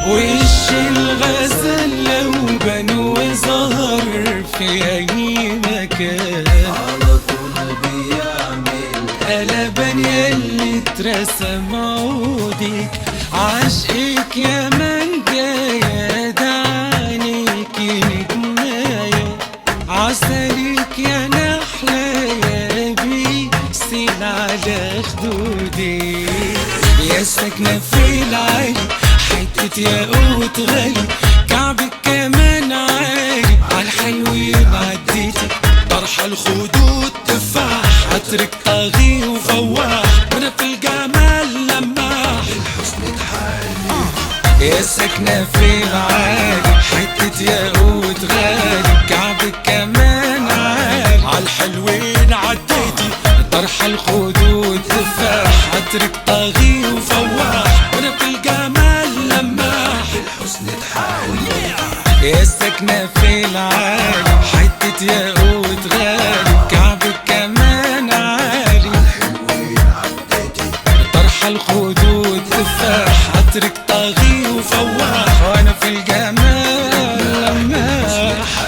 وش الغزل لو بان وظهر في اي مكان على طول بيعمل قلبان ياللي اترسم عودك، عشقك يا من جاية دعانيك نجماية، عسلك يا نحلة يا بيسيل على خدودي، يا ساكنة في العالي حتة ياقوت غالي، كعبك كمان عالي عالحلوين عديتي، طرحة الخدود تفاح عطرك طاغي وفواح، وانا في الجمال لماح الحسن اتحلي. يا ساكنة في العالي حتة ياقوت غالي، كعبك كمان عالي عالحلوين عديتي، طرحة الخدود تفاح عطرك طاغي وفواح، وانا في الجمال لماح الحسن اتحلي. يا ساكنة في العالي حتة ياقوت غالي، كعبك كمان عالي الحلوين عديتي، طرحة الخدود تفاح عطرك طاغي وفواح، وانا في الجمال لماح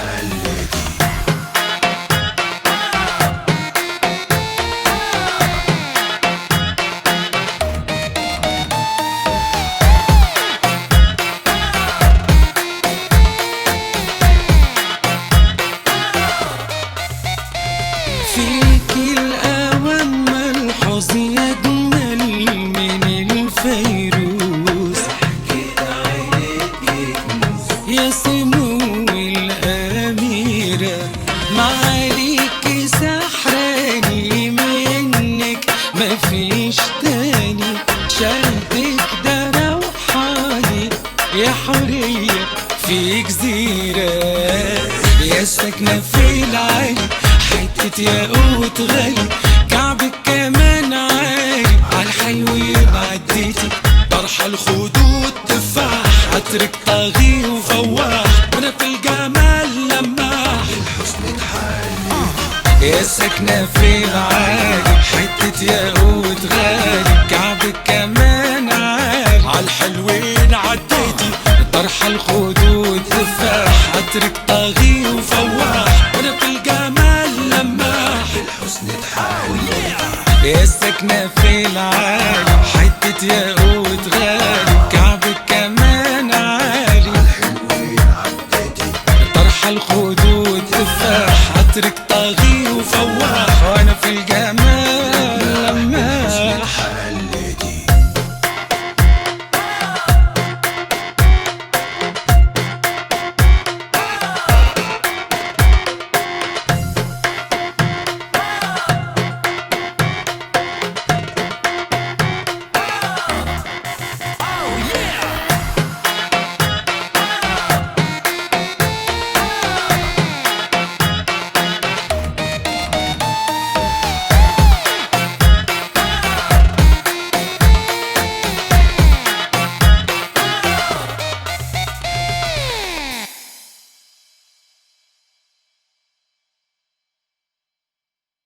فيكي الأوام ملحوظ يجمل من الفيروز، كده عينيك يكنز يا سمو الأميرة معاليكي سحراني، منك مفيش تاني، شهدك ده روحاني يا حورية في جزيرة، يا ساكنة في العالي حتة ياقوت غالي، كعبك كمان عالي عالحلوين عديتي، طرحة الخدود تفاح عطرك طاغي وفواح، وانا في الجمال لماح الحسن اتحلي. يا ساكنة في العالي حتة ياقوت غالي، كعبك